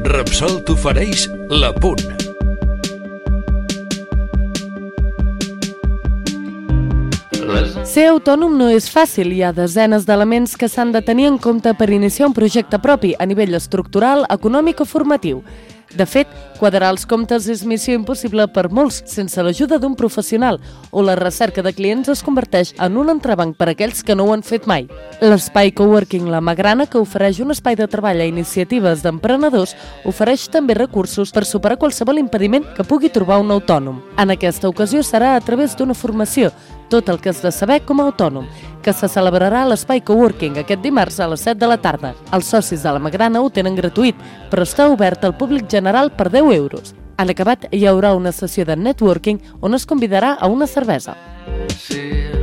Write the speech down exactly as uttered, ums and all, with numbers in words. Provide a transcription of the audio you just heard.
Repsol t'ofereix l'Apunt. Ser autònom no és fàcil, hi ha desenes d'elements que s'han de tenir en compte per iniciar un projecte propi a nivell estructural, econòmic o formatiu. De fet, quadrar els comptes és missió impossible per molts sense l'ajuda d'un professional, o la recerca de clients es converteix en un entrebanc per a aquells que no ho han fet mai. L'espai coworking La Magrana, que ofereix un espai de treball a iniciatives d'emprenedors, ofereix també recursos per superar qualsevol impediment que pugui trobar un autònom. En aquesta ocasió serà a través d'una formació, tot el que has de saber com a autònom, que se celebrarà a l'espai coworking aquest dimarts a les set de la tarda. Els socis de La Magrana ho tenen gratuït, però està obert al públic general per deu euros. En acabat, hi haurà una sessió de networking on es convidarà a una cervesa. Sí.